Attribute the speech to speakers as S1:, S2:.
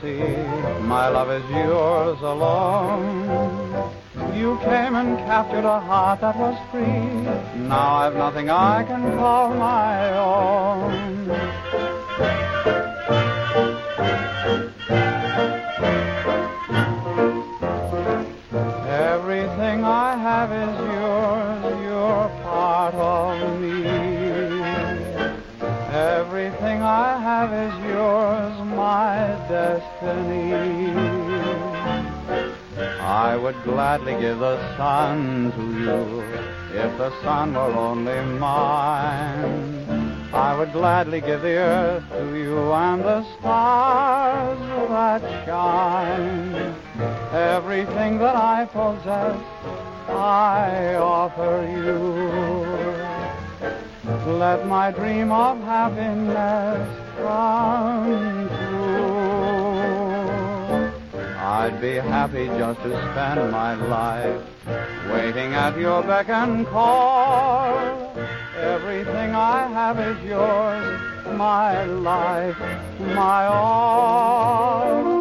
S1: see, my love is yours alone. You came and captured a heart that was free. Now I've nothing I can call my own. Everything I have is yours, you're part of me. Everything I have is yours, my destiny. I would gladly give the sun to you if the sun were only mine. I would gladly give the earth to you and the stars that shine. Everything that I possess, I offer you. Let my dream of happiness come true. I'd be happy just to spend my life waiting at your beck and call. Everything I have is yours, my life, my all.